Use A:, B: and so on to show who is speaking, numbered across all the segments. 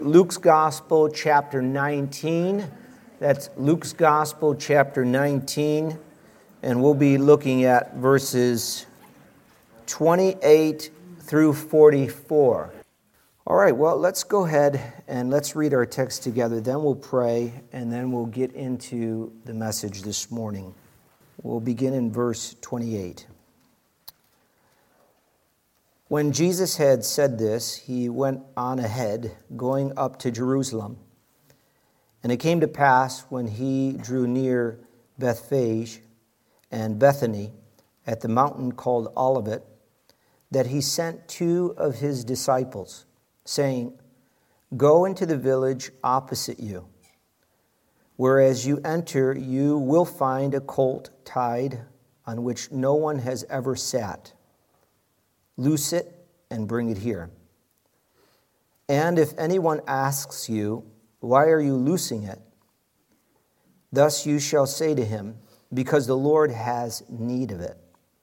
A: Luke's Gospel, chapter 19. That's Luke's Gospel, chapter 19. And we'll be looking at verses 28 through 44. All right, well, let's go ahead and let's read our text together. Then we'll pray, and then we'll get into the message this morning. We'll begin in verse 28. When Jesus had said this, he went on ahead, going up to Jerusalem. And it came to pass, when he drew near Bethphage and Bethany, at the mountain called Olivet, that he sent two of his disciples, saying, "Go into the village opposite you. Whereas you enter, you will find a colt tied, on which no one has ever sat. Loose it and bring it here. And if anyone asks you, 'Why are you loosing it?' thus you shall say to him, 'Because the Lord has need of it.'"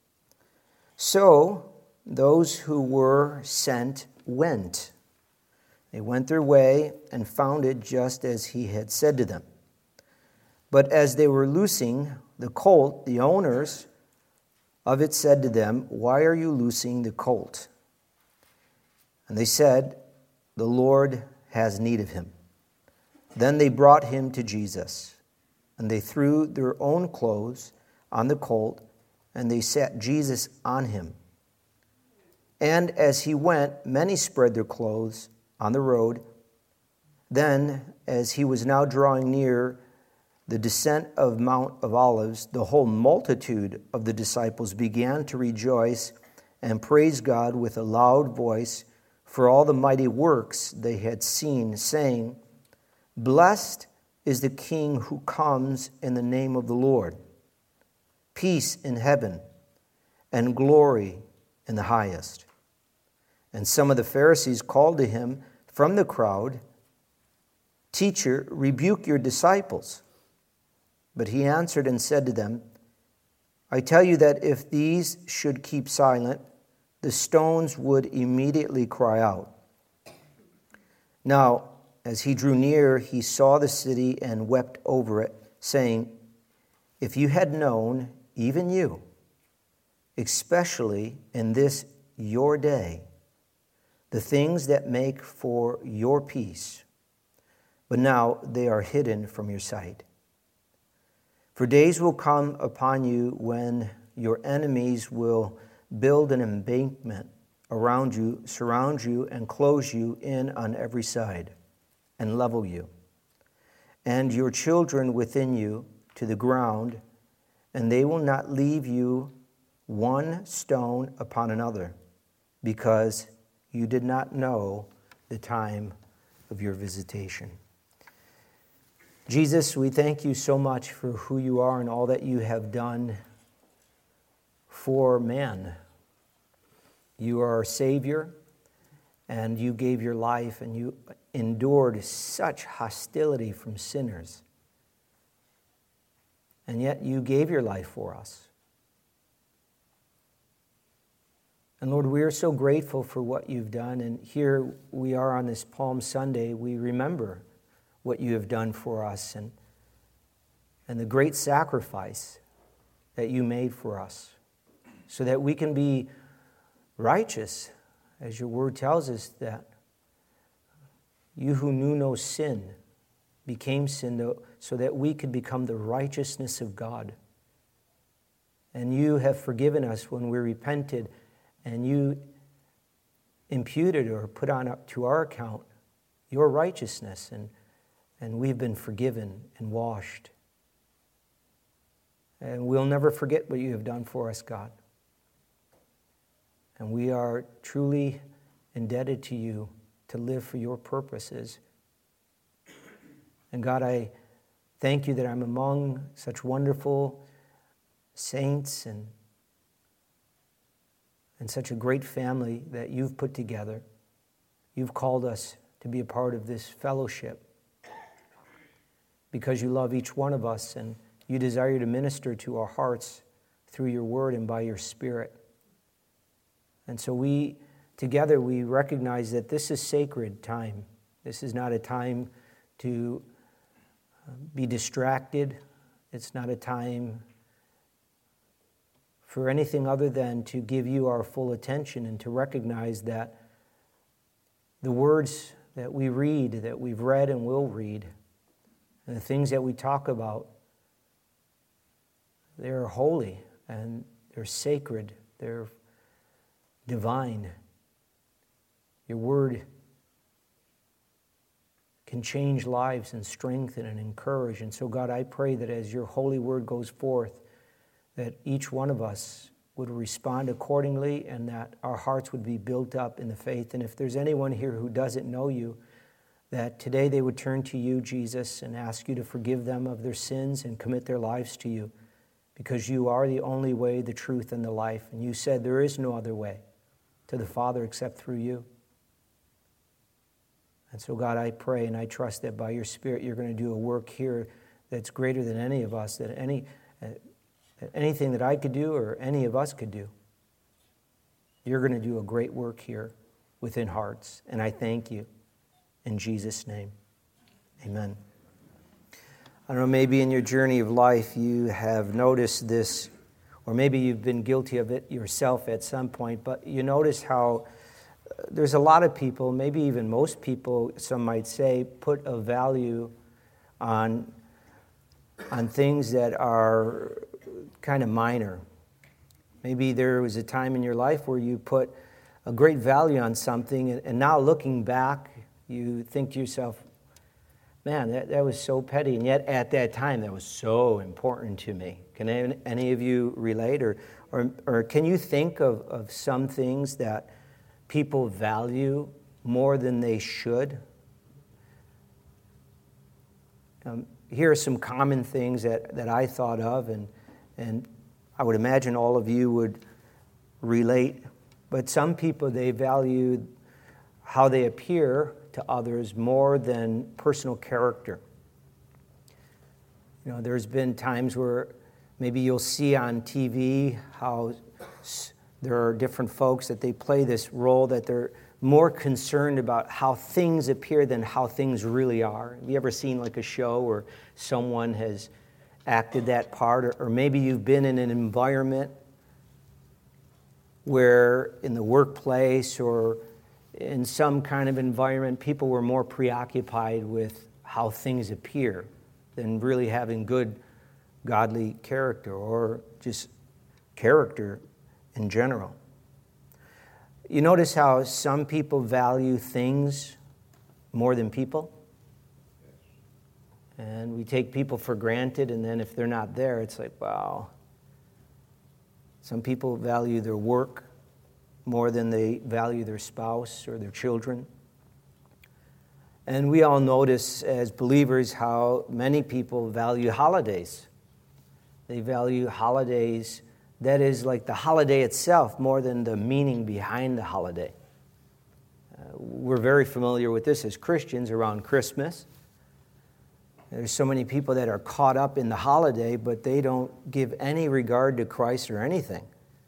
A: So those who were sent went. They went their way and found it just as he had said to them. But as they were loosing the colt, the owners of it said to them, "Why are you loosing the colt?" And they said, "The Lord has need of him." Then they brought him to Jesus, and they threw their own clothes on the colt, and they set Jesus on him. And as he went, many spread their clothes on the road. Then, as he was now drawing near the descent of Mount of Olives, the whole multitude of the disciples began to rejoice and praise God with a loud voice for all the mighty works they had seen, saying, "Blessed is the King who comes in the name of the Lord. Peace in heaven and glory in the highest." And some of the Pharisees called to him from the crowd, "Teacher, rebuke your disciples." But he answered and said to them, "I tell you that if these should keep silent, the stones would immediately cry out." Now, as he drew near, he saw the city and wept over it, saying, "If you had known, even you, especially in this your day, the things that make for your peace, but now they are hidden from your sight. For days will come upon you when your enemies will build an embankment around you, surround you, and close you in on every side, and level you, and your children within you to the ground, and they will not leave you one stone upon another, because you did not know the time of your visitation." Jesus, we thank you so much for who you are and all that you have done for man. You are our Savior, and you gave your life, and you endured such hostility from sinners. And yet you gave your life for us. And Lord, we are so grateful for what you've done. And here we are on this Palm Sunday. We remember what you have done for us and the great sacrifice that you made for us so that we can be righteous, as your word tells us that you who knew no sin became sin so that we could become the righteousness of God. And you have forgiven us when we repented, and you imputed or put on up to our account your righteousness, and we've been forgiven and washed. And we'll never forget what you have done for us, God. And we are truly indebted to you to live for your purposes. And God, I thank you that I'm among such wonderful saints and such a great family that you've put together. You've called us to be a part of this fellowship because you love each one of us and you desire to minister to our hearts through your word and by your Spirit. And so together we recognize that this is sacred time This is not a time to be distracted. It's not a time for anything other than to give you our full attention and to recognize that the words that we read, that we've read and will read, and the things that we talk about, they're holy and they're sacred, they're divine. Your word can change lives and strengthen and encourage. And so, God, I pray that as your holy word goes forth, that each one of us would respond accordingly and that our hearts would be built up in the faith. And if there's anyone here who doesn't know you, that today they would turn to you, Jesus, and ask you to forgive them of their sins and commit their lives to you, because you are the only way, the truth, and the life. And you said there is no other way to the Father except through you. And so, God, I pray and I trust that by your Spirit you're going to do a work here that's greater than any of us, that anything that I could do or any of us could do. You're going to do a great work here within hearts. And I thank you in Jesus' name. Amen. I don't know, maybe in your journey of life you have noticed this, or maybe you've been guilty of it yourself at some point, but you notice how there's a lot of people, maybe even most people, some might say, put a value on things that are kind of minor. Maybe there was a time in your life where you put a great value on something, and now looking back, you think to yourself, man, that was so petty, and yet at that time that was so important to me. Can any of you relate? Or can you think of some things that people value more than they should? Here are some common things that I thought of, and I would imagine all of you would relate. But some people, they value how they appear to others more than personal character. You know, there's been times where maybe you'll see on TV how there are different folks that they play this role that they're more concerned about how things appear than how things really are. Have you ever seen like a show where someone has acted that part? Or maybe you've been in an environment where in the workplace or in some kind of environment, people were more preoccupied with how things appear than really having good, godly character or just character in general. You notice how some people value things more than people? And we take people for granted, and then if they're not there, it's like, wow. Some people value their work more than they value their spouse or their children. And we all notice as believers how many people value holidays. They value holidays, that is like the holiday itself, more than the meaning behind the holiday. We're very familiar with this as Christians around Christmas. There's so many people that are caught up in the holiday, but they don't give any regard to Christ or anything.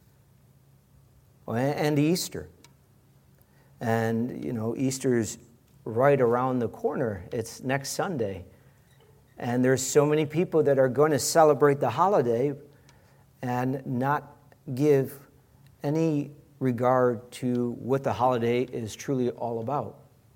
A: And Easter. And, you know, Easter's right around the corner. It's next Sunday. And there's so many people that are going to celebrate the holiday and not give any regard to what the holiday is truly all about.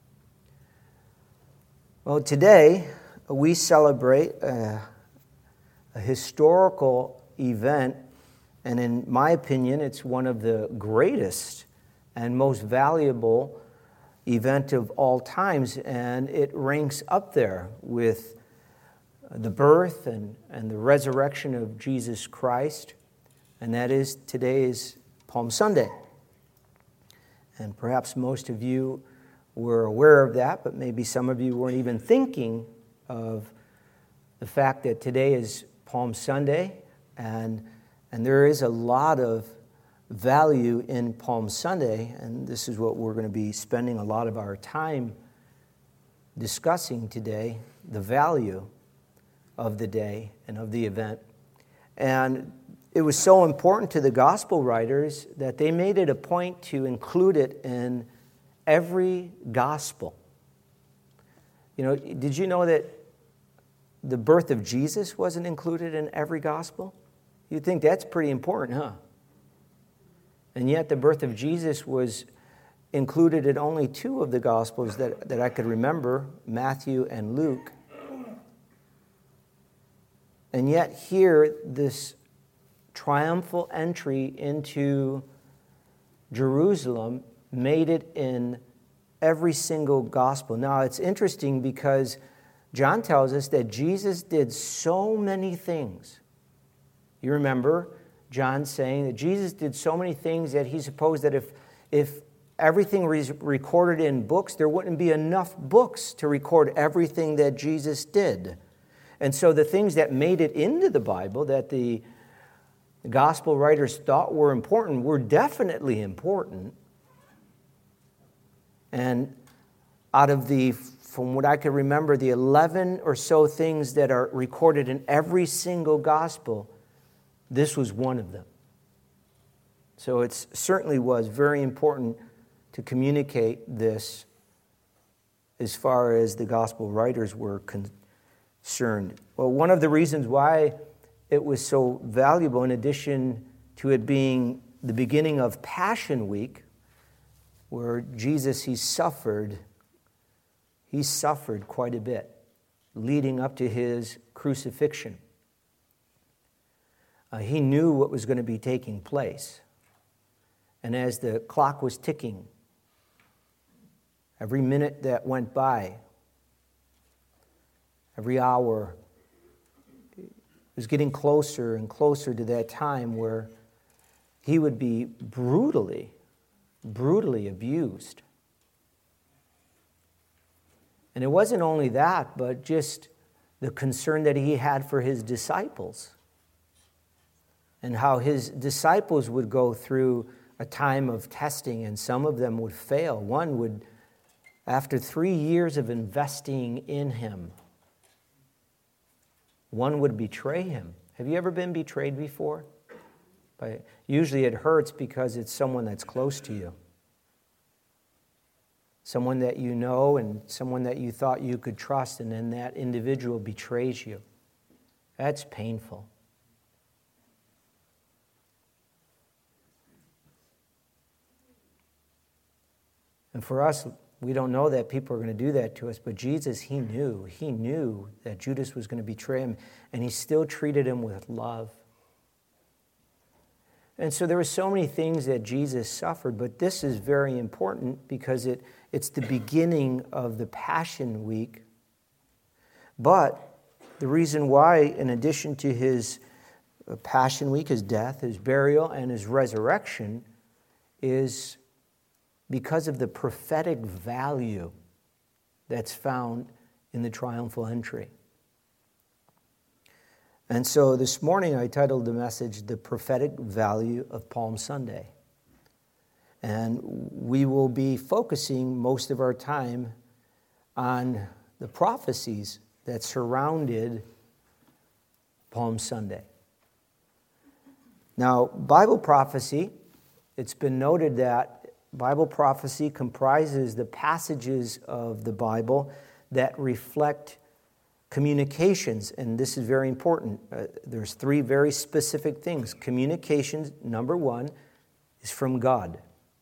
A: Well, today we celebrate a historical event, and in my opinion, it's one of the greatest and most valuable event of all times, and it ranks up there with the birth and the resurrection of Jesus Christ, and that is today is Palm Sunday. And perhaps most of you were aware of that, but maybe some of you weren't even thinking of the fact that today is Palm Sunday, and there is a lot of value in Palm Sunday, and this is what we're going to be spending a lot of our time discussing today, the value of the day and of the event. And it was so important to the gospel writers that they made it a point to include it in every gospel. Did you know that the birth of Jesus wasn't included in every gospel? You'd think that's pretty important, huh? And yet the birth of Jesus was included in only 2 of the gospels that I could remember, Matthew and Luke. And yet here, this triumphal entry into Jerusalem made it in every single gospel. Now, it's interesting because John tells us that Jesus did so many things. You remember John saying that Jesus did so many things that he supposed that if everything was recorded in books, there wouldn't be enough books to record everything that Jesus did. And so the things that made it into the Bible that the gospel writers thought were important were definitely important. And out of from what I can remember, the 11 or so things that are recorded in every single gospel, this was one of them. So it certainly was very important to communicate this as far as the gospel writers were concerned. Well, one of the reasons why it was so valuable, in addition to it being the beginning of Passion Week, where Jesus, he suffered quite a bit leading up to his crucifixion. He knew what was going to be taking place. And as the clock was ticking, every minute that went by, every hour, it was getting closer and closer to that time where he would be brutally abused. And it wasn't only that, but just the concern that he had for his disciples and how his disciples would go through a time of testing and some of them would fail. One would, after 3 years of investing in him, one would betray him. Have you ever been betrayed before? Usually it hurts because it's someone that's close to you. Someone that you know and someone that you thought you could trust, and then that individual betrays you. That's painful. And for us, we don't know that people are going to do that to us, but Jesus, he knew that Judas was going to betray him, and he still treated him with love. And so there were so many things that Jesus suffered, but this is very important because it's the beginning of the Passion Week. But the reason why, in addition to his Passion Week, his death, his burial, and his resurrection, is because of the prophetic value that's found in the triumphal entry. And so this morning I titled the message, The Prophetic Value of Palm Sunday. And we will be focusing most of our time on the prophecies that surrounded Palm Sunday. Now, Bible prophecy, it's been noted that Bible prophecy comprises the passages of the Bible that reflect communications, and this is very important. There's 3 very specific things. Communications, number 1, is from God.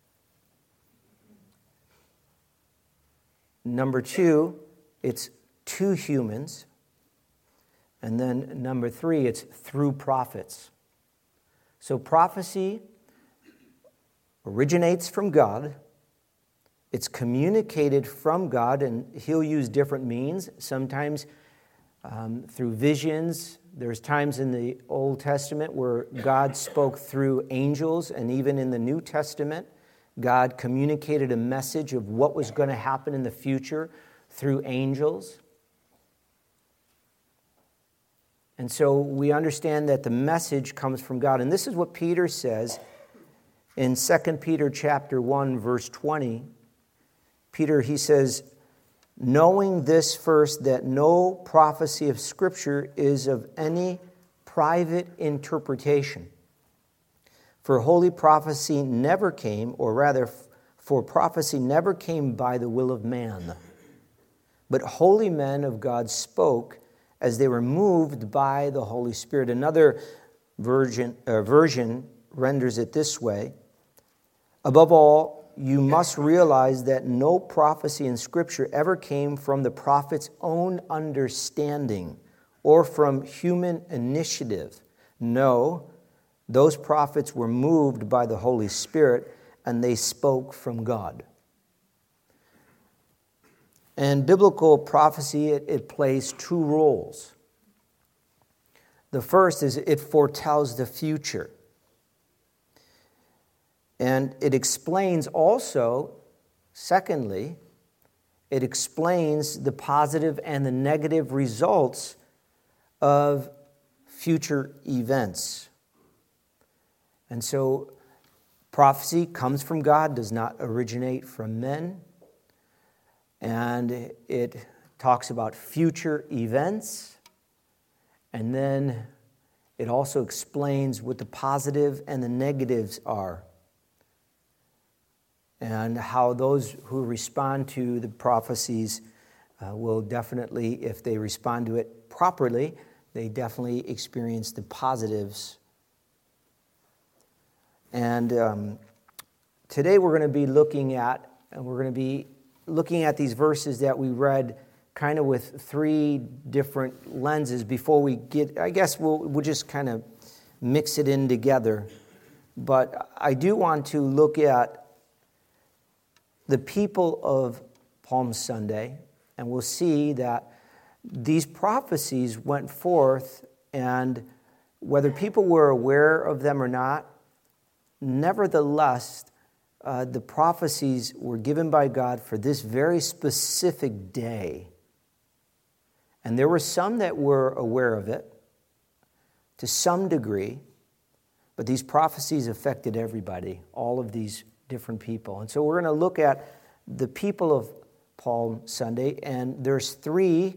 A: Number 2, it's to humans. And then number 3, it's through prophets. So prophecy originates from God. It's communicated from God, and he'll use different means. Sometimes through visions. There's times in the Old Testament where God spoke through angels, and even in the New Testament, God communicated a message of what was going to happen in the future through angels. And so we understand that the message comes from God. And this is what Peter says in 2 Peter chapter 1, verse 20. Peter, he says, knowing this first, that no prophecy of Scripture is of any private interpretation. For holy prophecy never came, or rather, for prophecy never came by the will of man, but holy men of God spoke as they were moved by the Holy Spirit. Another version renders it this way: above all, you must realize that no prophecy in Scripture ever came from the prophet's own understanding or from human initiative. No, those prophets were moved by the Holy Spirit, and they spoke from God. And biblical prophecy, it plays two roles. The first is it foretells the future. And it explains also, secondly, it explains the positive and the negative results of future events. And so prophecy comes from God, does not originate from men. And it talks about future events. And then it also explains what the positive and the negatives are, and how those who respond to the prophecies will definitely, if they respond to it properly, they definitely experience the positives. And today we're going to be looking at these verses that we read kind of with three different lenses before we get, I guess we'll just kind of mix it in together. But I do want to look at the people of Palm Sunday, and we'll see that these prophecies went forth, and whether people were aware of them or not, nevertheless, the prophecies were given by God for this very specific day. And there were some that were aware of it to some degree, but these prophecies affected everybody, all of these different people. And so we're going to look at the people of Palm Sunday, and there's three,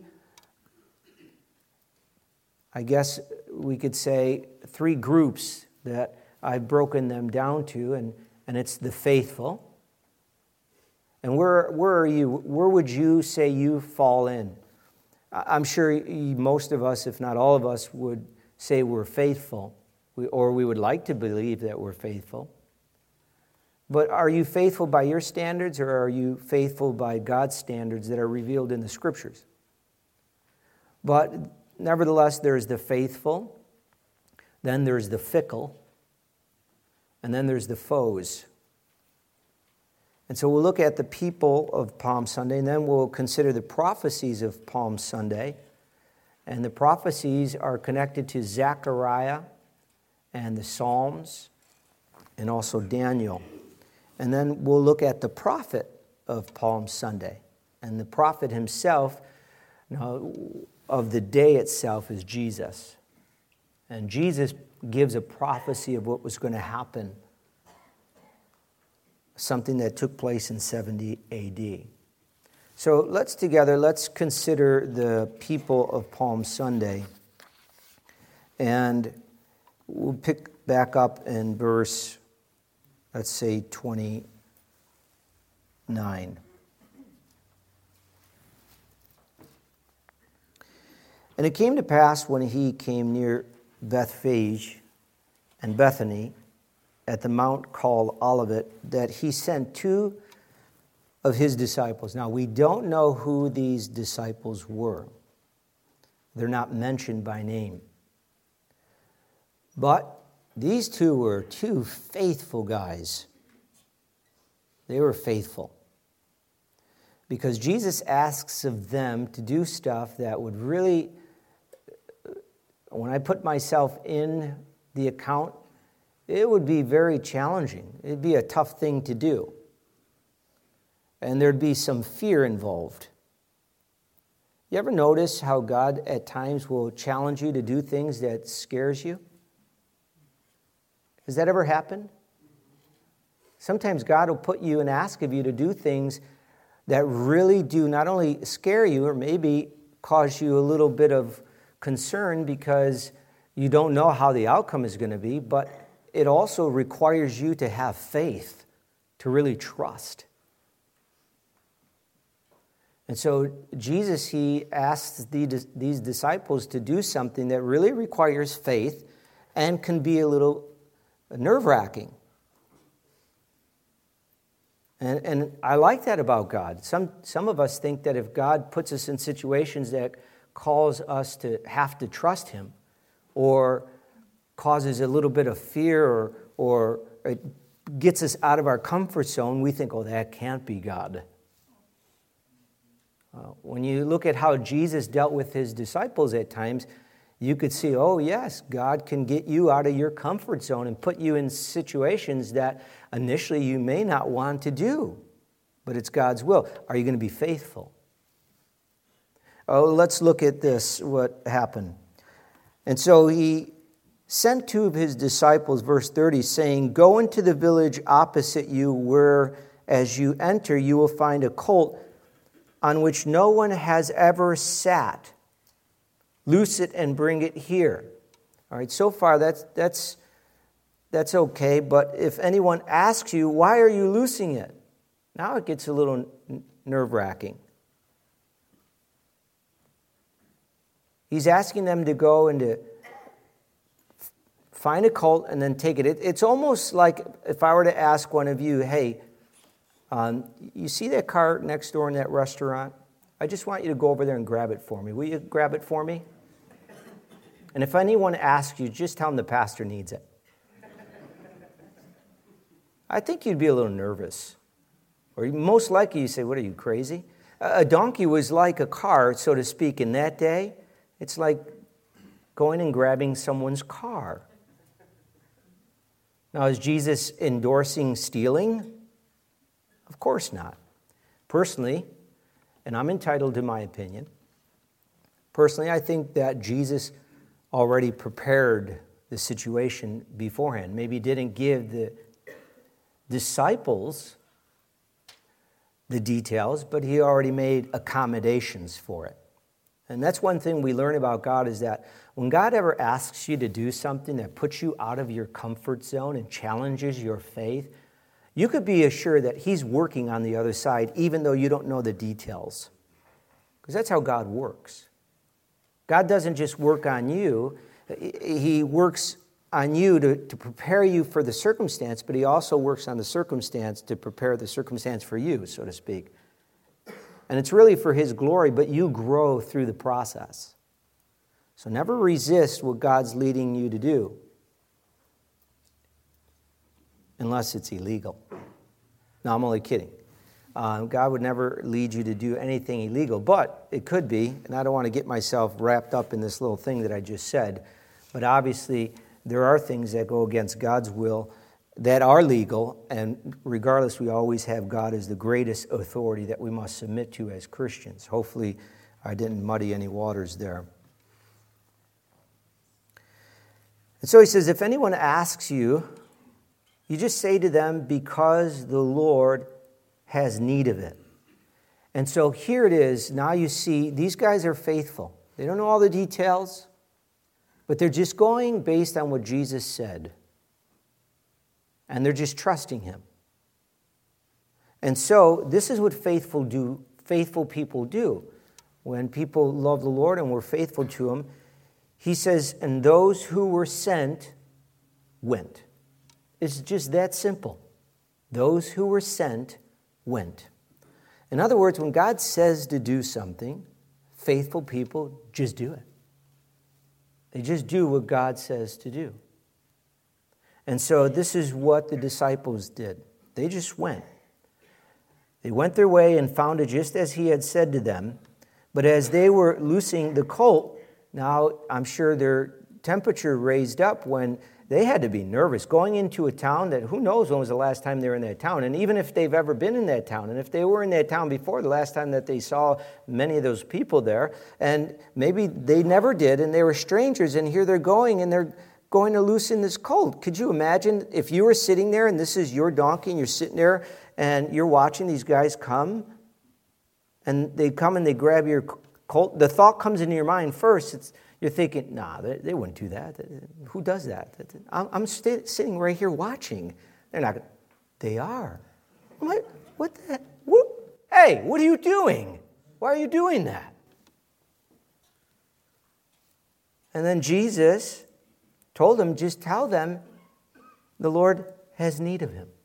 A: I guess we could say, three groups that I've broken them down to, and it's the faithful. And where are you? Where would you say you fall in? I'm sure most of us, if not all of us, would say we're faithful, or we would like to believe that we're faithful. But are you faithful by your standards, or are you faithful by God's standards that are revealed in the Scriptures? But nevertheless, there's the faithful, then there's the fickle, and then there's the foes. And so we'll look at the people of Palm Sunday, and then we'll consider the prophecies of Palm Sunday. And the prophecies are connected to Zechariah and the Psalms, and also Daniel. And then we'll look at the prophet of Palm Sunday. And the prophet himself, of the day itself, is Jesus. And Jesus gives a prophecy of what was going to happen, something that took place in 70 A.D. So let's consider the people of Palm Sunday. And we'll pick back up in verse, let's say, 29. And it came to pass when he came near Bethphage and Bethany at the mount called Olivet, that he sent two of his disciples. Now, we don't know who these disciples were. They're not mentioned by name. But these two were two faithful guys. They were faithful. Because Jesus asks of them to do stuff that would really, when I put myself in the account, it would be very challenging. It'd be a tough thing to do. And there'd be some fear involved. You ever notice how God at times will challenge you to do things that scares you? Has that ever happened? Sometimes God will put you and ask of you to do things that really do not only scare you, or maybe cause you a little bit of concern because you don't know how the outcome is going to be, but it also requires you to have faith, to really trust. And so Jesus, he asks these disciples to do something that really requires faith and can be a little nerve-wracking. And I like that about God. Some of us think that if God puts us in situations that cause us to have to trust him, or causes a little bit of fear, or it gets us out of our comfort zone, we think, oh, that can't be God. When you look at how Jesus dealt with his disciples at times, you could see, oh yes, God can get you out of your comfort zone and put you in situations that initially you may not want to do, but it's God's will. Are you going to be faithful? Oh, let's look at this, what happened. And so he sent 2 of his disciples, verse 30, saying, "Go into the village opposite you, where as you enter you will find a colt on which no one has ever sat. Loose it and bring it here." All right, so far that's okay, but if anyone asks you, "Why are you loosing it?" Now it gets a little nerve-wracking. He's asking them to go and to find a colt and then take it. It's almost like if I were to ask one of you, "Hey, you see that car next door in that restaurant? I just want you to go over there and grab it for me. Will you grab it for me?" And if anyone asks you, just tell them the pastor needs it. I think you'd be a little nervous. Or most likely you say, "What are you, crazy?" A donkey was like a car, so to speak, in that day. It's like going and grabbing someone's car. Now, is Jesus endorsing stealing? Of course not. Personally, and I'm entitled to my opinion, personally, I think that Jesus already prepared the situation beforehand. Maybe didn't give the disciples the details, but he already made accommodations for it. And that's one thing we learn about God, is that when God ever asks you to do something that puts you out of your comfort zone and challenges your faith, you could be assured that he's working on the other side, even though you don't know the details. Because that's how God works. God doesn't just work on you. He works on you to prepare you for the circumstance, but he also works on the circumstance to prepare the circumstance for you, so to speak. And it's really for his glory, but you grow through the process. So never resist what God's leading you to do, unless it's illegal. No, I'm only kidding. God would never lead you to do anything illegal, but it could be, and I don't want to get myself wrapped up in this little thing that I just said, but obviously there are things that go against God's will that are legal, and regardless, we always have God as the greatest authority that we must submit to as Christians. Hopefully, I didn't muddy any waters there. And so he says, if anyone asks you, you just say to them, "Because the Lord has need of it." And so here it is. Now you see, these guys are faithful. They don't know all the details, but they're just going based on what Jesus said. And they're just trusting him. And so this is what faithful people do. When people love the Lord and we're faithful to him, he says, and those who were sent went. It's just that simple. Those who were sent went. In other words, when God says to do something, faithful people just do it. They just do what God says to do. And so this is what the disciples did. They just went. They went their way and found it just as he had said to them. But as they were loosing the colt, now I'm sure their temperature raised up when they had to be nervous. Going into a town that who knows when was the last time they were in that town. And even if they've ever been in that town, and if they were in that town before, the last time that they saw many of those people there, and maybe they never did, and they were strangers, and here they're going, and they're going to loosen this colt. Could you imagine if you were sitting there and this is your donkey and you're sitting there and you're watching these guys come and they come and they grab your colt? The thought comes into your mind first. You're thinking, nah, they wouldn't do that. Who does that? I'm sitting right here watching. They're not. They are. What the? Hey, what are you doing? Why are you doing that? And then Jesus told them, just tell them the Lord has need of him.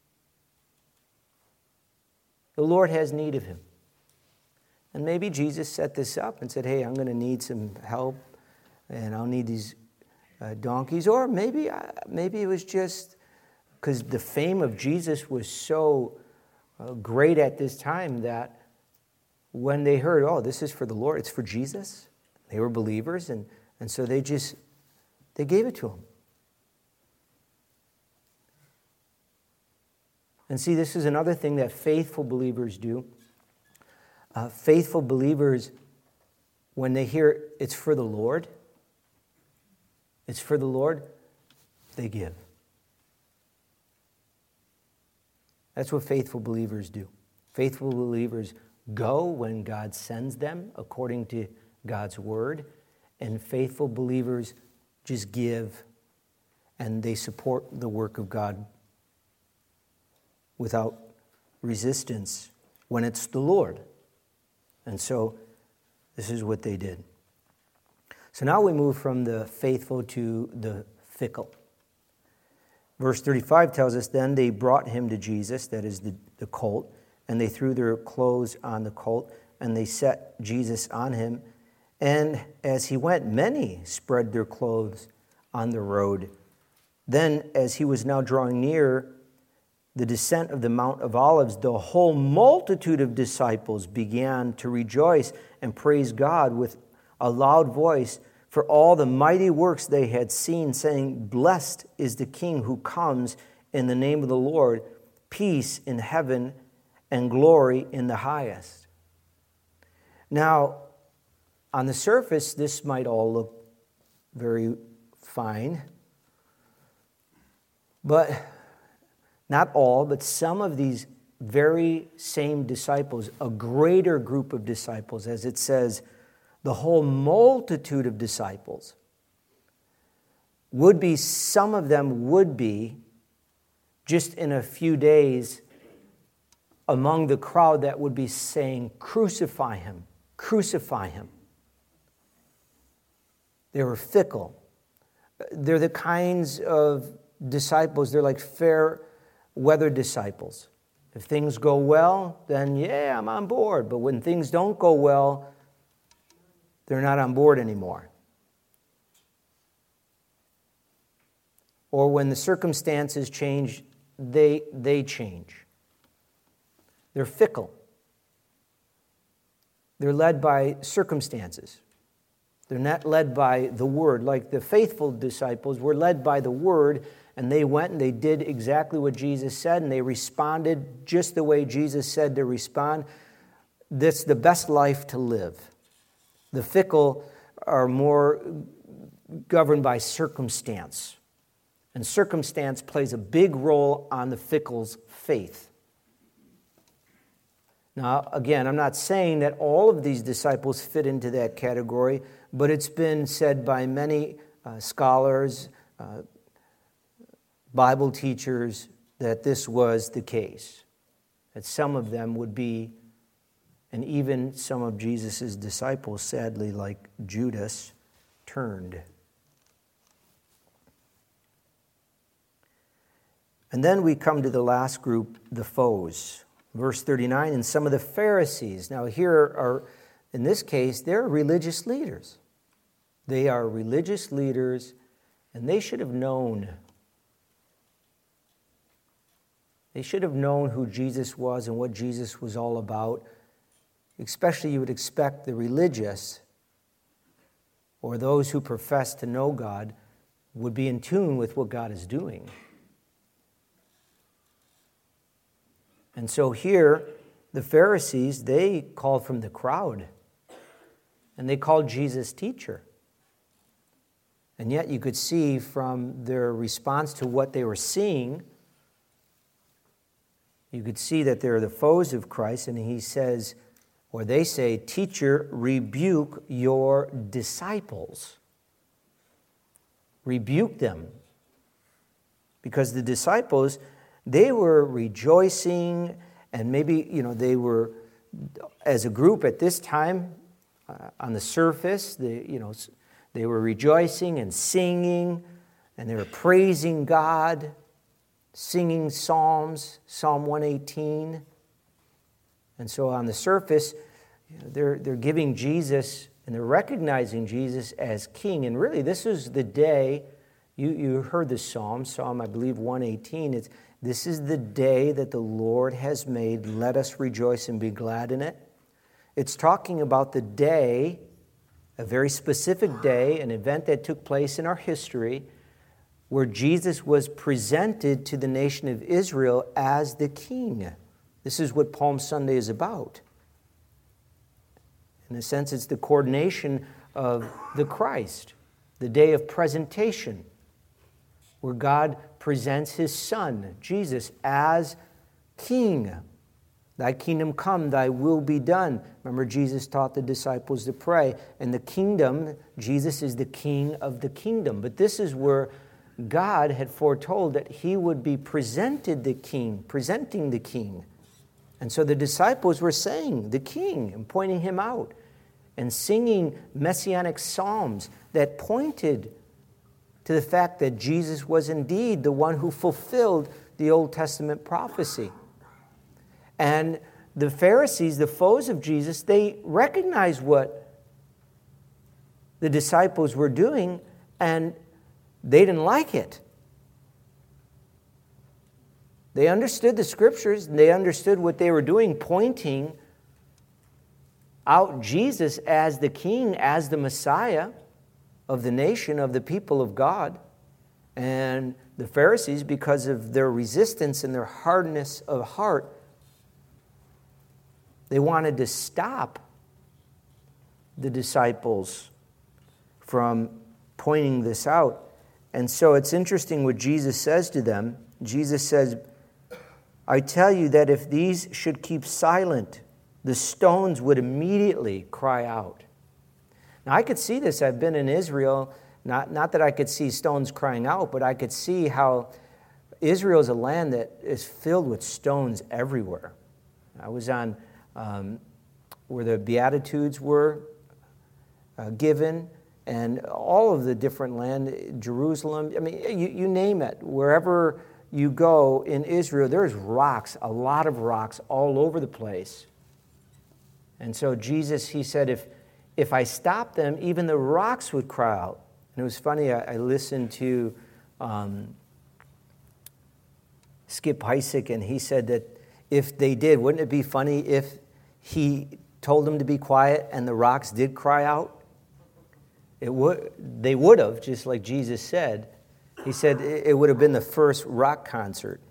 A: The Lord has need of him. And maybe Jesus set this up and said, hey, I'm going to need some help, and I'll need these donkeys. Or maybe it was just because the fame of Jesus was so great at this time that when they heard, oh, this is for the Lord, it's for Jesus, they were believers, and so they gave it to him. And see, this is another thing that faithful believers do. Faithful believers, when they hear it's for the Lord, they give. That's what faithful believers do. Faithful believers go when God sends them according to God's word, and faithful believers just give, and they support the work of God without resistance when it's the Lord. And so this is what they did. So now we move from the faithful to the fickle. Verse 35 tells us, then they brought him to Jesus, that is the colt, and they threw their clothes on the colt, and they set Jesus on him. And as he went, many spread their clothes on the road. Then, as he was now drawing near the descent of the Mount of Olives, the whole multitude of disciples began to rejoice and praise God with a loud voice for all the mighty works they had seen, saying, blessed is the King who comes in the name of the Lord, peace in heaven and glory in the highest. Now, on the surface, this might all look very fine, but not all, but some of these very same disciples, a greater group of disciples, as it says, the whole multitude of disciples, some of them would be, just in a few days, among the crowd that would be saying, crucify him, crucify him. They were fickle. They're the kinds of disciples, they're like fair weather disciples. If things go well, then yeah, I'm on board. But when things don't go well, they're not on board anymore. Or when the circumstances change, they change. They're fickle. They're led by circumstances. They're not led by the Word. Like the faithful disciples were led by the Word, and they went and they did exactly what Jesus said, and they responded just the way Jesus said to respond. That's the best life to live. The fickle are more governed by circumstance. And circumstance plays a big role on the fickle's faith. Now, again, I'm not saying that all of these disciples fit into that category, but it's been said by many scholars, Bible teachers, that this was the case. That some of them would be, and even some of Jesus' disciples, sadly, like Judas, turned. And then we come to the last group, the foes. Verse 39, and some of the Pharisees. Now here are, in this case, they're religious leaders. They are religious leaders, and they should have known. They should have known who Jesus was and what Jesus was all about. Especially you would expect the religious, or those who profess to know God, would be in tune with what God is doing. And so here, the Pharisees, they called from the crowd. And they called Jesus teacher. And yet you could see from their response to what they were seeing, you could see that they're the foes of Christ. And he says, or they say, teacher, rebuke your disciples. Rebuke them. Because the disciples, they were rejoicing, and maybe, they were as a group at this time, on the surface, they were rejoicing and singing, and they were praising God, singing psalms, Psalm 118. And so on the surface, they're giving Jesus, and they're recognizing Jesus as king. And really, this is the day, you heard this Psalm, I believe 118. This is the day that the Lord has made. Let us rejoice and be glad in it. It's talking about the day, a very specific day, an event that took place in our history, where Jesus was presented to the nation of Israel as the king. This is what Palm Sunday is about. In a sense, it's the coordination of the Christ, the day of presentation, where God presents his Son, Jesus, as king. Thy kingdom come, thy will be done. Remember, Jesus taught the disciples to pray. And the kingdom, Jesus is the king of the kingdom. But this is where God had foretold that he would be presenting the king. And so the disciples were saying, the king, and pointing him out, and singing messianic psalms that pointed to the fact that Jesus was indeed the one who fulfilled the Old Testament prophecy. And the Pharisees, the foes of Jesus, they recognized what the disciples were doing, and they didn't like it. They understood the scriptures, and they understood what they were doing, pointing out Jesus as the king, as the Messiah of the nation, of the people of God. And the Pharisees, because of their resistance and their hardness of heart, they wanted to stop the disciples from pointing this out. And so it's interesting what Jesus says to them. Jesus says, I tell you that if these should keep silent, the stones would immediately cry out. Now, I could see this. I've been in Israel. Not that I could see stones crying out, but I could see how Israel is a land that is filled with stones everywhere. I was on where the Beatitudes were given, and all of the different land, Jerusalem, I mean, you name it. Wherever you go in Israel, there's rocks, a lot of rocks all over the place. And so Jesus, he said, if I stop them, even the rocks would cry out. And it was funny, I listened to Skip Heitzig, and he said that if they did, wouldn't it be funny if he told them to be quiet and the rocks did cry out? They would have, just like Jesus said. He said it would have been the first rock concert.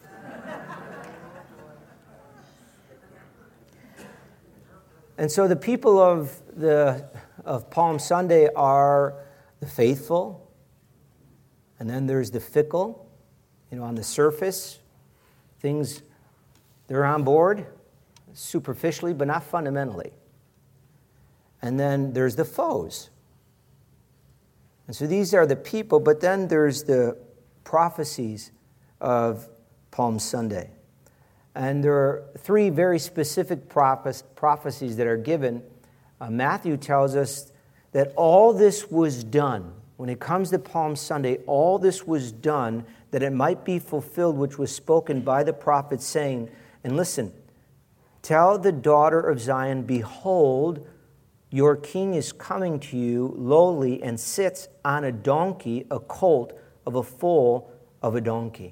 A: And so the people of Palm Sunday are the faithful, and then there's the fickle. On the surface, things, they're on board superficially, but not fundamentally. And then there's the foes. And so these are the people, but then there's the prophecies of Palm Sunday. And there are three very specific prophecies that are given. Matthew tells us that all this was done. When it comes to Palm Sunday, all this was done that it might be fulfilled, which was spoken by the prophet, saying, and listen, tell the daughter of Zion, behold, your king is coming to you lowly and sits on a donkey, a colt of a foal of a donkey.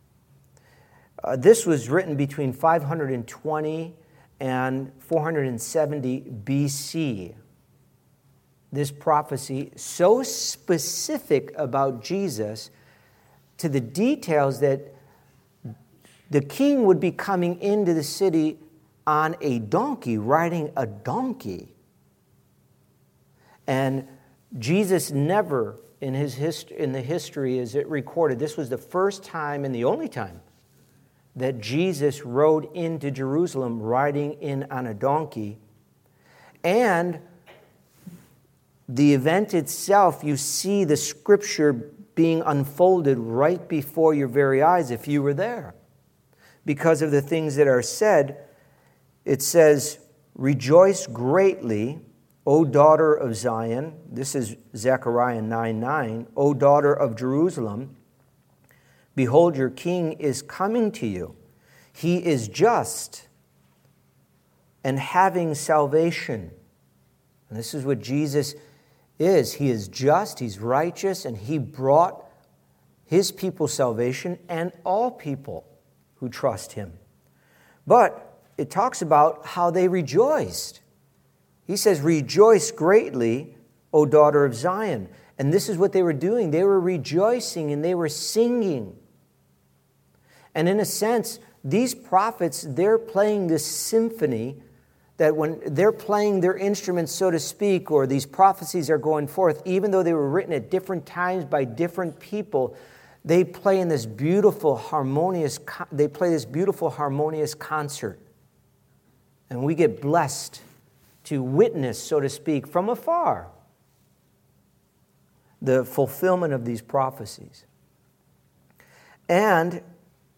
A: This was written between 520 and 470 BC. This prophecy, so specific about Jesus, to the details that the king would be coming into the city on a donkey, riding a donkey. And Jesus never, in the history as it recorded, this was the first time and the only time that Jesus rode into Jerusalem riding in on a donkey. And the event itself, you see the scripture being unfolded right before your very eyes if you were there. Because of the things that are said, it says, "Rejoice greatly, O daughter of Zion." This is Zechariah 9:9. "O daughter of Jerusalem, behold, your king is coming to you. He is just and having salvation." And this is what Jesus is. He is just, he's righteous, and he brought his people salvation and all people who trust him. But it talks about how they rejoiced. He says, "Rejoice greatly, O daughter of Zion." And this is what they were doing. They were rejoicing and they were singing. And in a sense, these prophets, they're playing this symphony that when they're playing their instruments, so to speak, or these prophecies are going forth, even though they were written at different times by different people, they play in this beautiful harmonious concert. And we get blessed to witness, so to speak, from afar, the fulfillment of these prophecies. And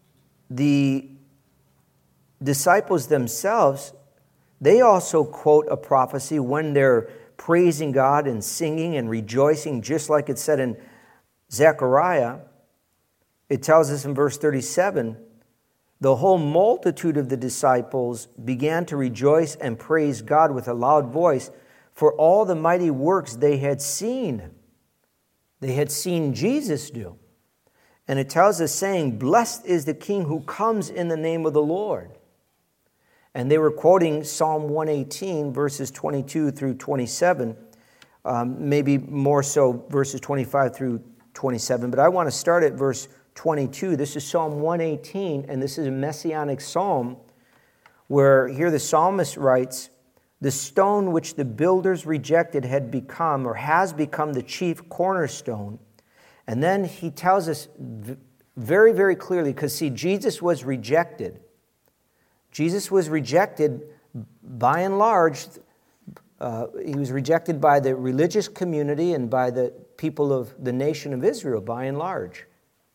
A: the disciples themselves, they also quote a prophecy when they're praising God and singing and rejoicing, just like it said in Zechariah. It tells us in verse 37, "The whole multitude of the disciples began to rejoice and praise God with a loud voice for all the mighty works they had seen." They had seen Jesus do. And it tells us, saying, "Blessed is the King who comes in the name of the Lord." And they were quoting Psalm 118, verses 22 through 27, maybe more so verses 25 through 27. But I want to start at verse 22. This is Psalm 118, and this is a messianic psalm where here the psalmist writes, "The stone which the builders rejected had become or has become the chief cornerstone." And then he tells us very, very clearly, because see, Jesus was rejected. Jesus was rejected by and large. He was rejected by the religious community and by the people of the nation of Israel, by and large.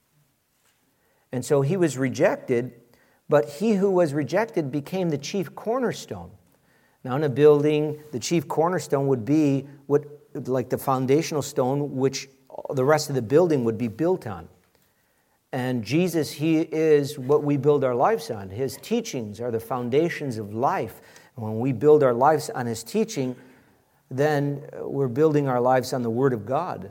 A: And so he was rejected, but he who was rejected became the chief cornerstone. Now in a building, the chief cornerstone would be like the foundational stone, which the rest of the building would be built on. And Jesus, he is what we build our lives on. His teachings are the foundations of life. And when we build our lives on his teaching, then we're building our lives on the Word of God.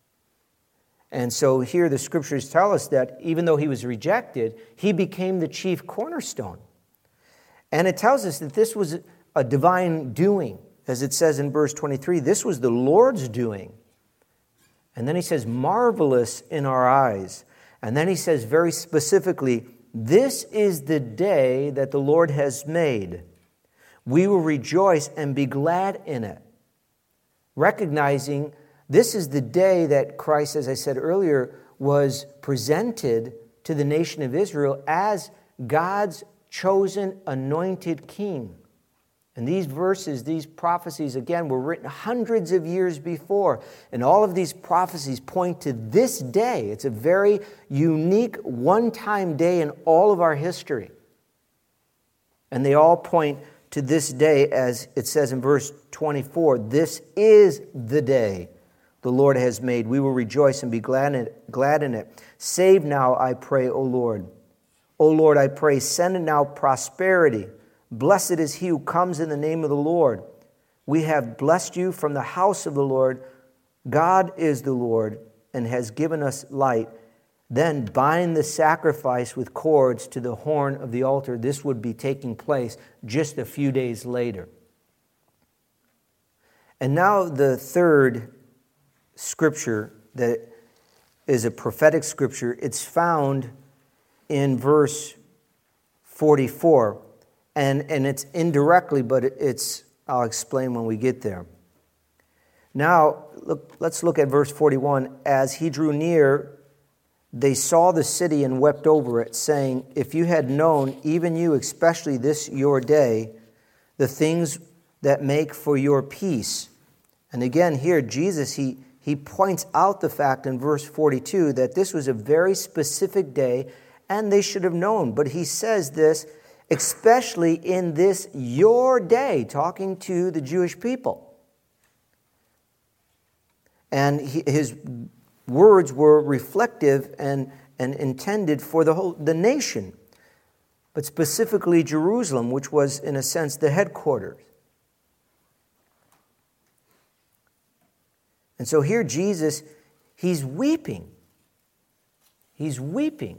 A: And so here the scriptures tell us that even though he was rejected, he became the chief cornerstone. And it tells us that this was a divine doing. As it says in verse 23, this was the Lord's doing. And then he says, marvelous in our eyes. And then he says very specifically, this is the day that the Lord has made. We will rejoice and be glad in it. Recognizing this is the day that Christ, as I said earlier, was presented to the nation of Israel as God's chosen anointed king. And these verses, these prophecies, again, were written hundreds of years before. And all of these prophecies point to this day. It's a very unique, one-time day in all of our history. And they all point to this day, as it says in verse 24, this is the day the Lord has made. We will rejoice and be glad in it. Save now, I pray, O Lord. O Lord, I pray, send now prosperity. Blessed is he who comes in the name of the Lord. We have blessed you from the house of the Lord. God is the Lord and has given us light. Then bind the sacrifice with cords to the horn of the altar. This would be taking place just a few days later. And now the third scripture that is a prophetic scripture. It's found in verse 44. And it's indirectly, but I'll explain when we get there. Now, let's look at verse 41. As he drew near, they saw the city and wept over it, saying, if you had known, even you, especially this your day, the things that make for your peace. And again, here, Jesus, he points out the fact in verse 42 that this was a very specific day, and they should have known. But he says this, especially in this your day, talking to the Jewish people. And his words were reflective and intended for the nation, but specifically Jerusalem, which was, in a sense, the headquarters. And so here Jesus, he's weeping. He's weeping.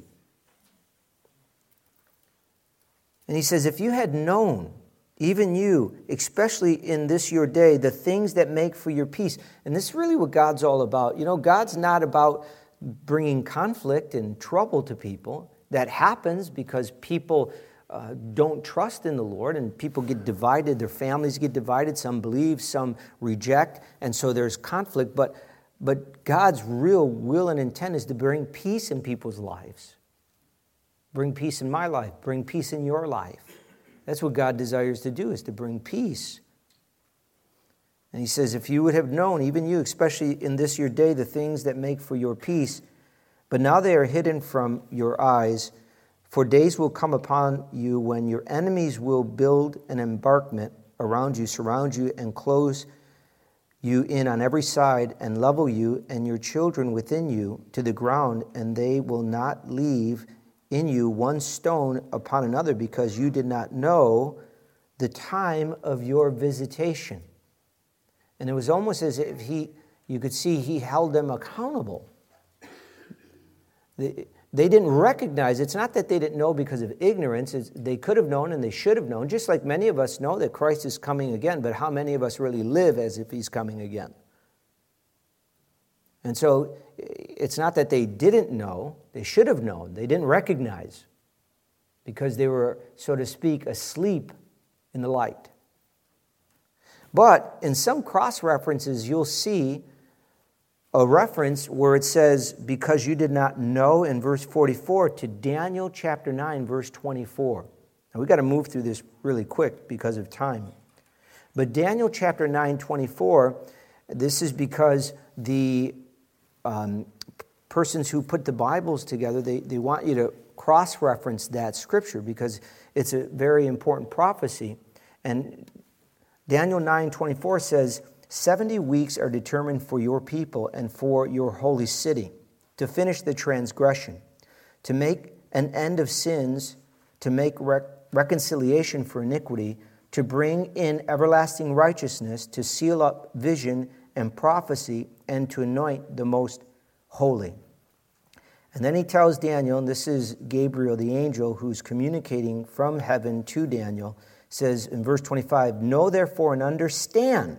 A: And he says, if you had known, even you, especially in this your day, the things that make for your peace. And this is really what God's all about. You know, God's not about bringing conflict and trouble to people. That happens because people don't trust in the Lord, and people get divided. Their families get divided. Some believe, some reject, and so there's conflict. But God's real will and intent is to bring peace in people's lives. Bring peace in my life. Bring peace in your life. That's what God desires to do, is to bring peace. And he says, if you would have known, even you, especially in this your day, the things that make for your peace, but now they are hidden from your eyes, for days will come upon you when your enemies will build an embankment around you, surround you, and close you in on every side, and level you and your children within you to the ground, and they will not leave in you one stone upon another, because you did not know the time of your visitation. And it was almost as if you could see he held them accountable. They didn't recognize, it's not that they didn't know because of ignorance, they could have known and they should have known, just like many of us know that Christ is coming again, but how many of us really live as if he's coming again? And so it's not that they didn't know, they should have known, they didn't recognize, because they were, so to speak, asleep in the light. But in some cross-references, you'll see a reference where it says, because you did not know, in verse 44, to Daniel chapter 9, verse 24. Now, we've got to move through this really quick because of time. But Daniel chapter 9, 24, this is because the persons who put the Bibles together, they want you to cross-reference that scripture because it's a very important prophecy. And Daniel 9:24 says, 70 weeks are determined for your people and for your holy city, to finish the transgression, to make an end of sins, to make reconciliation for iniquity, to bring in everlasting righteousness, to seal up vision and prophecy, and to anoint the most holy. And then he tells Daniel, and this is Gabriel the angel who's communicating from heaven to Daniel, says in verse 25, know therefore and understand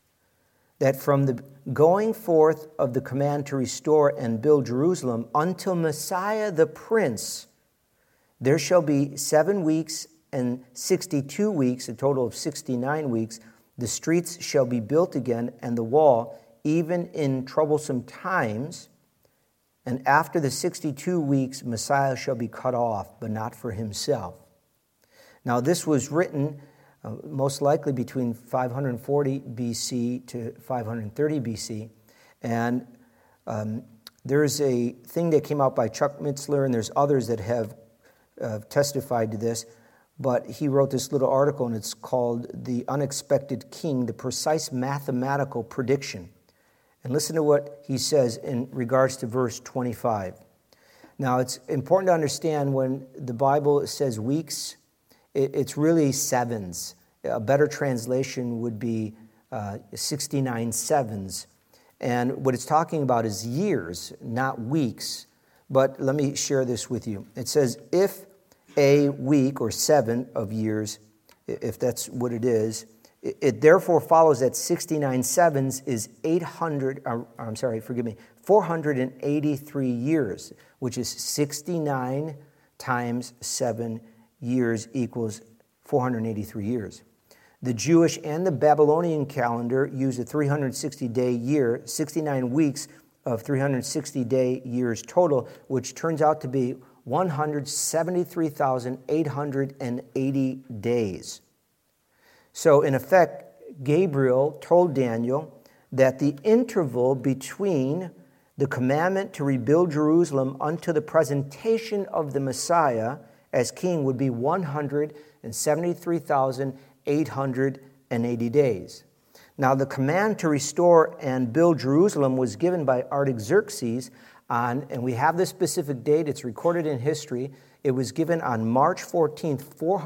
A: that from the going forth of the command to restore and build Jerusalem until Messiah the Prince, there shall be 7 weeks and 62 weeks, a total of 69 weeks. The streets shall be built again, and the wall, even in troublesome times. And after the 62 weeks, Messiah shall be cut off, but not for himself. Now, this was written most likely between 540 BC to 530 BC. And there's a thing that came out by Chuck Mitzler, and there's others that have testified to this. But he wrote this little article, and it's called The Unexpected King, the Precise Mathematical Prediction. And listen to what he says in regards to verse 25. Now, it's important to understand when the Bible says weeks, it's really sevens. A better translation would be 69 sevens. And what it's talking about is years, not weeks. But let me share this with you. It says, if a week or 7 of years, if that's what it is, it therefore follows that 69 sevens is 483 years, which is 69 times 7 years equals 483 years. The Jewish and the Babylonian calendar use a 360-day year, 69 weeks of 360-day years total, which turns out to be 173,880 days. So, in effect, Gabriel told Daniel that the interval between the commandment to rebuild Jerusalem unto the presentation of the Messiah as king would be 173,880 days. Now, the command to restore and build Jerusalem was given by Artaxerxes and we have this specific date, it's recorded in history. It was given on March 14th,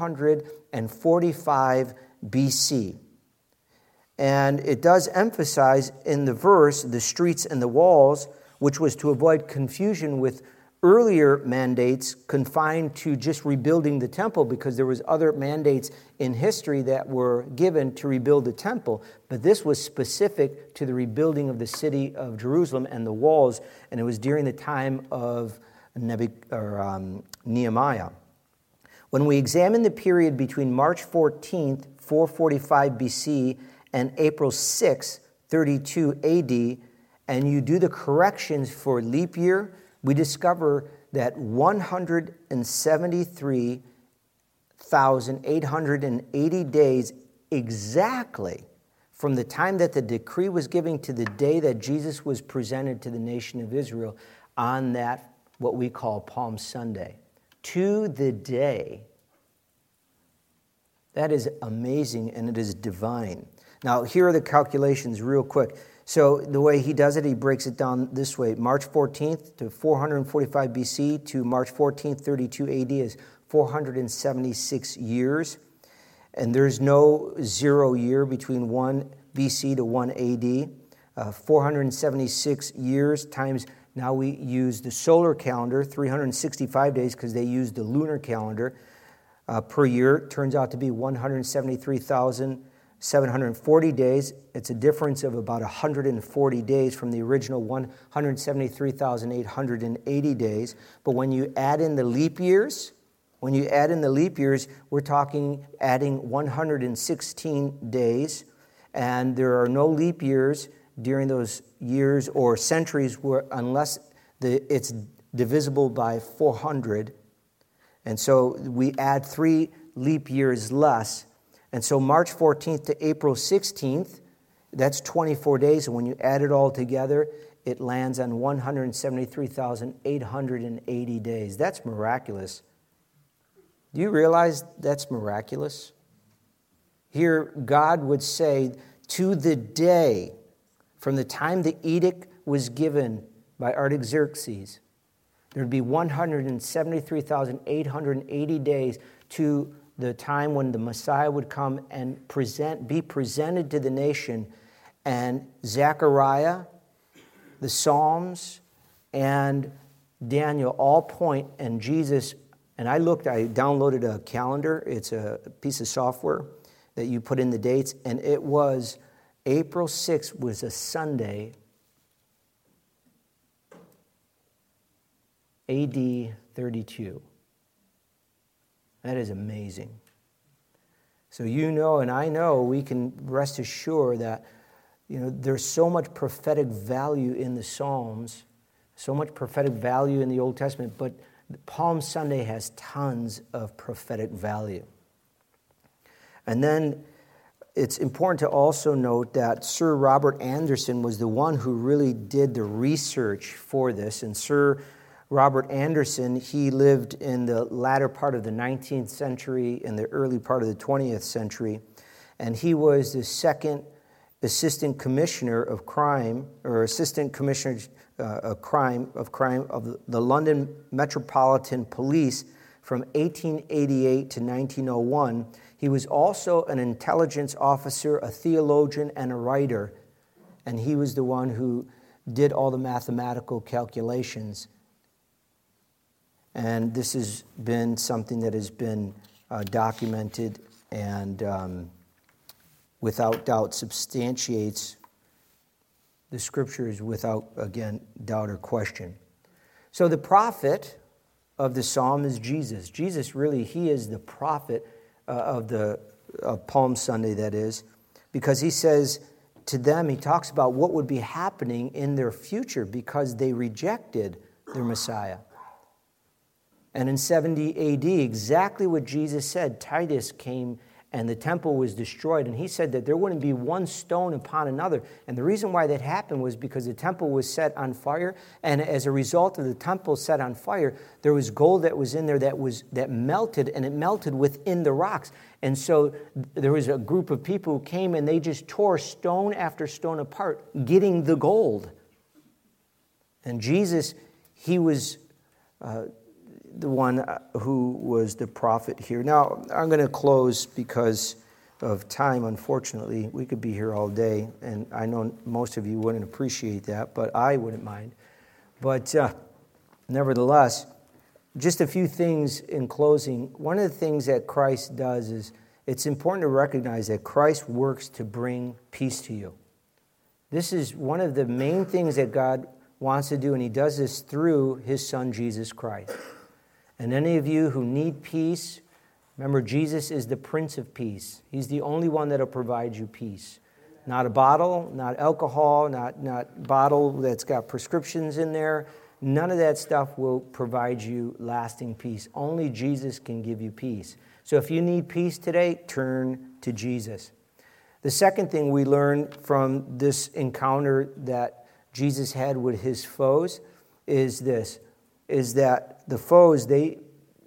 A: 445 BC. And it does emphasize in the verse the streets and the walls, which was to avoid confusion with earlier mandates confined to just rebuilding the temple, because there was other mandates in history that were given to rebuild the temple. But this was specific to the rebuilding of the city of Jerusalem and the walls, and it was during the time of Nehemiah. When we examine the period between March 14th, 445 BC, and April 6th, 32 AD, and you do the corrections for leap year, we discover that 173,880 days exactly from the time that the decree was given to the day that Jesus was presented to the nation of Israel on that, what we call Palm Sunday. To the day. That is amazing, and it is divine. Now, here are the calculations real quick. So the way he does it, he breaks it down this way. March 14th to 445 BC to March 14th, 32 AD is 476 years. And there's no 0 year between 1 BC to 1 AD. 476 years times, now we use the solar calendar, 365 days because they use the lunar calendar per year. Turns out to be 173,740 days. It's a difference of about 140 days from the original 173,880 days. But when you add in the leap years, we're talking adding 116 days. And there are no leap years during those years or centuries unless it's divisible by 400. And so we add 3 leap years less. And so March 14th to April 16th, that's 24 days. And when you add it all together, it lands on 173,880 days. That's miraculous. Do you realize that's miraculous? Here, God would say, to the day, from the time the edict was given by Artaxerxes, there would be 173,880 days to the time when the Messiah would come and be presented to the nation. And Zechariah, the Psalms, and Daniel all point, and Jesus, and I downloaded a calendar. It's a piece of software that you put in the dates, and it was April 6th was a Sunday, AD 32. That is amazing. So you know, and I know, we can rest assured that there's so much prophetic value in the Psalms, so much prophetic value in the Old Testament, but Palm Sunday has tons of prophetic value. And then it's important to also note that Sir Robert Anderson was the one who really did the research for this. And Sir Robert Anderson, he lived in the latter part of the 19th century and the early part of the 20th century. And he was the second assistant commissioner of crime, or assistant commissioner of crime of the London Metropolitan Police from 1888 to 1901. He was also an intelligence officer, a theologian, and a writer. And he was the one who did all the mathematical calculations. And this has been something that has been documented and without doubt substantiates the Scriptures without, again, doubt or question. So the prophet of the psalm is Jesus. Jesus really, he is the prophet of Palm Sunday, that is, because he says to them, he talks about what would be happening in their future because they rejected their Messiah. And in 70 AD, exactly what Jesus said, Titus came and the temple was destroyed. And he said that there wouldn't be one stone upon another. And the reason why that happened was because the temple was set on fire. And as a result of the temple set on fire, there was gold that was in there that melted, and it melted within the rocks. And so there was a group of people who came, and they just tore stone after stone apart, getting the gold. And Jesus, he was the one who was the prophet here. Now, I'm going to close because of time, unfortunately. We could be here all day, and I know most of you wouldn't appreciate that, but I wouldn't mind. But nevertheless, just a few things in closing. One of the things that Christ does is it's important to recognize that Christ works to bring peace to you. This is one of the main things that God wants to do, and he does this through his Son, Jesus Christ. And any of you who need peace, remember, Jesus is the Prince of Peace. He's the only one that will provide you peace. Not a bottle, not alcohol, not bottle that's got prescriptions in there. None of that stuff will provide you lasting peace. Only Jesus can give you peace. So if you need peace today, turn to Jesus. The second thing we learn from this encounter that Jesus had with his foes is this, is that the foes, they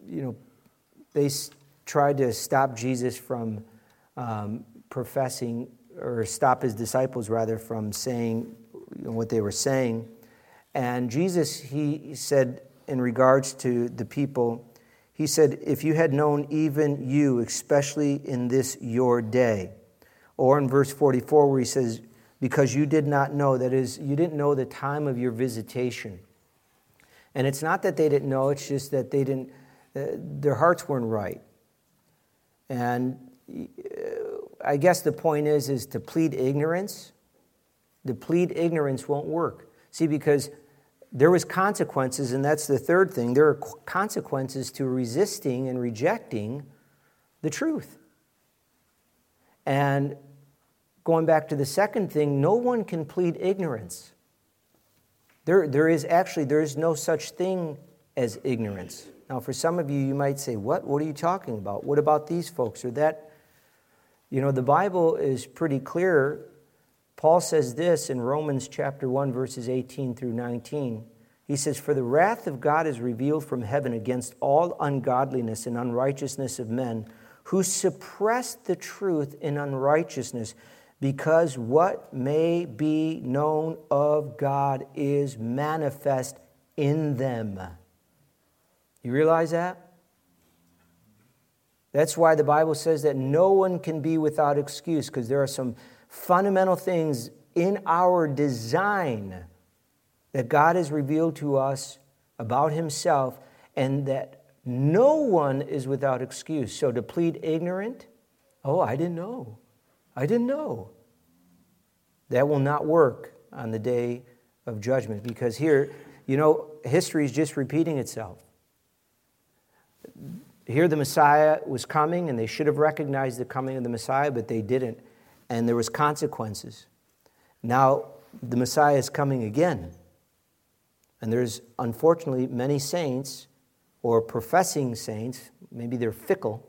A: tried to stop Jesus from professing, or stop his disciples rather from saying what they were saying. And Jesus, he said in regards to the people, he said, if you had known, even you, especially in this your day. Or in verse 44 where he says, because you did not know, that is, you didn't know the time of your visitation. And it's not that they didn't know, it's just that they didn't, their hearts weren't right. And I guess the point is to plead ignorance. To plead ignorance won't work. See, because there was consequences, and that's the third thing. There are consequences to resisting and rejecting the truth. And going back to the second thing, no one can plead ignorance. There is no such thing as ignorance. Now, for some of you, you might say, what are you talking about? What about these folks or that? You know, the Bible is pretty clear. Paul says this in Romans chapter 1, verses 18 through 19. He says, for the wrath of God is revealed from heaven against all ungodliness and unrighteousness of men who suppress the truth in unrighteousness, because what may be known of God is manifest in them. You realize that? That's why the Bible says that no one can be without excuse, because there are some fundamental things in our design that God has revealed to us about himself, and that no one is without excuse. So to plead ignorant, I didn't know. That will not work on the day of judgment, because here, history is just repeating itself. Here the Messiah was coming, and they should have recognized the coming of the Messiah, but they didn't, and there was consequences. Now the Messiah is coming again, and there's unfortunately many saints or professing saints, maybe they're fickle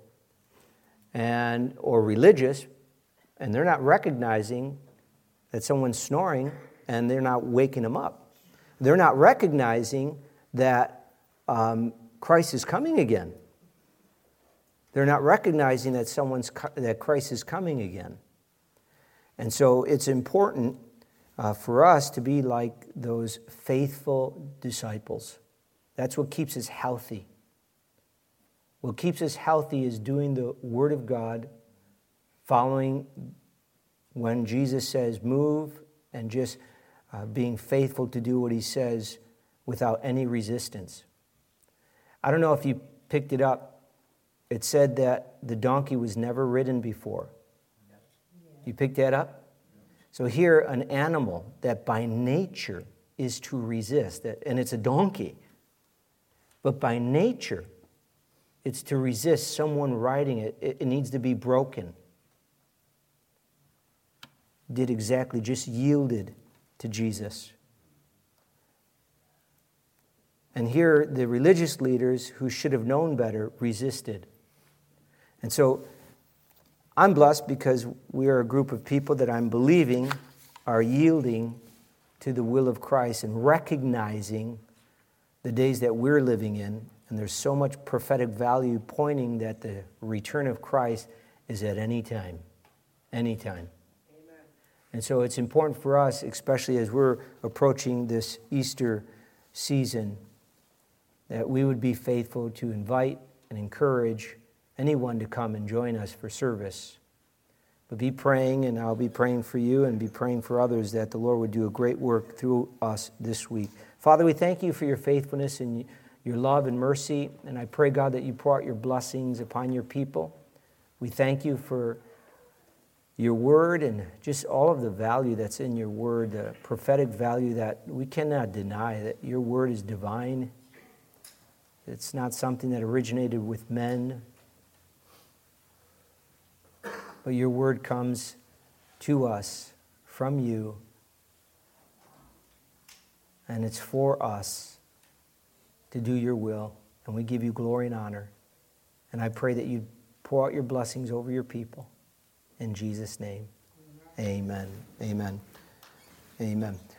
A: or religious, and they're not recognizing that someone's snoring, and they're not waking them up. They're not recognizing that Christ is coming again. They're not recognizing that Christ is coming again. And so it's important for us to be like those faithful disciples. That's what keeps us healthy. What keeps us healthy is doing the Word of God, following when Jesus says move, and just being faithful to do what he says without any resistance. I don't know if you picked it up. It said that the donkey was never ridden before. You picked that up? So here, an animal that by nature is to resist, and it's a donkey, but by nature it's to resist someone riding it. It needs to be broken. Did exactly, just yielded to Jesus. And here, the religious leaders who should have known better resisted. And so, I'm blessed because we are a group of people that I'm believing are yielding to the will of Christ and recognizing the days that we're living in. And there's so much prophetic value pointing that the return of Christ is at any time. Anytime. Amen. And so it's important for us, especially as we're approaching this Easter season, that we would be faithful to invite and encourage anyone to come and join us for service. But be praying, and I'll be praying for you and be praying for others that the Lord would do a great work through us this week. Father, we thank you for your faithfulness and your love and mercy, and I pray, God, that you pour out your blessings upon your people. We thank you for your word and just all of the value that's in your word, the prophetic value that we cannot deny, that your word is divine. It's not something that originated with men, but your word comes to us from you, and it's for us to do your will, and we give you glory and honor. And I pray that you pour out your blessings over your people. In Jesus' name, amen. Amen. Amen.